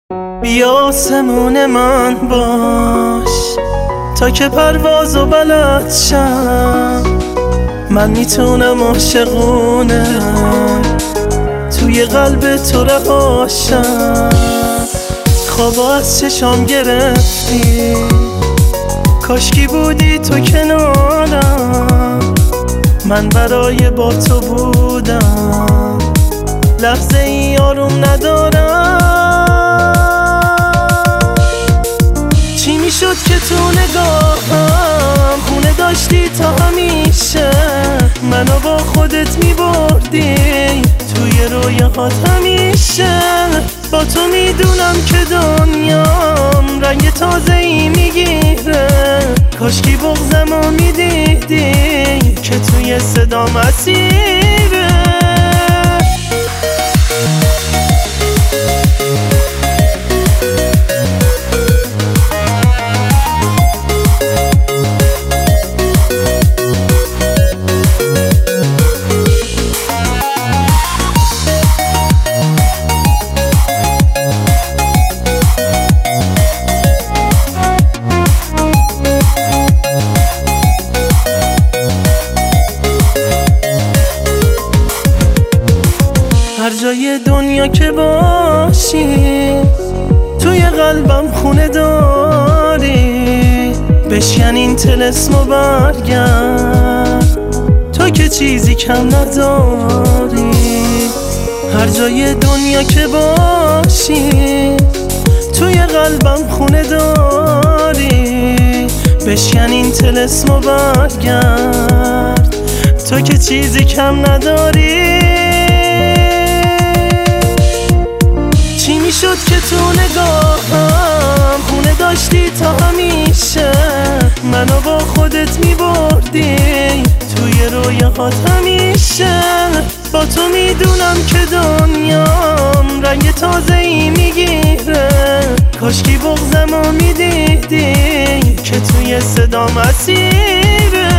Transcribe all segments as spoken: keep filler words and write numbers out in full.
بیا آسمون من باش تا که پروازو بلد شم. من میتونم عاشقونه توی قلب تو رهاشم. خوابا از چشام گرفتی، کاشکی بودی تو کنارم. من برای با تو بودم، لحظه ای آروم ندارم. چی میشد که تو نگاهم خونه داشتی تا همیشه، منو با خودت میبردی توی رویاهات همیشه. با تو میدونم که دنیام رنگ تازه ای میگیره. کاشکی بغضمو میدیدی که توی صدا مسیره. هر جای دنیا که باشی توی قلبم خونه داری. بشکن این طلسمو برگرد تو که چیزی کم نداری. هر جای دنیا که باشی توی قلبم خونه داری. بشکن این طلسمو برگرد تو که چیزی کم نداری. چی میشد که تو نگاهم خونه داشتی تا همیشه، منو با خودت میبردی توی رویاهات همیشه. با تو میدونم که دنیام رنگ تازه ای میگیره. کاشکی بغضمو میدیدی که توی صدا مسیره.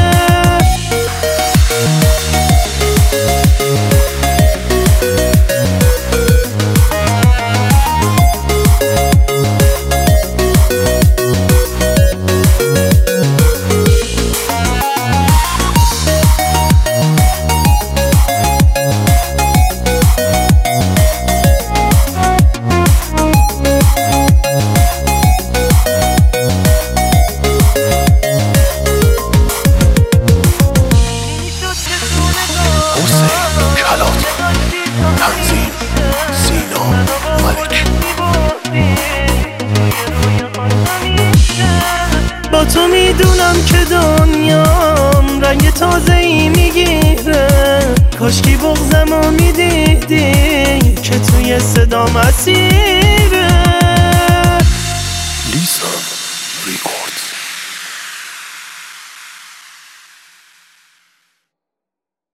تنظیم سینا ملک. با تو میدونم که دنیام رنگ تازه ای میگیره. کاشکی بغضمو میدیدی که توی صدا مسیره. لیسا ریکورد.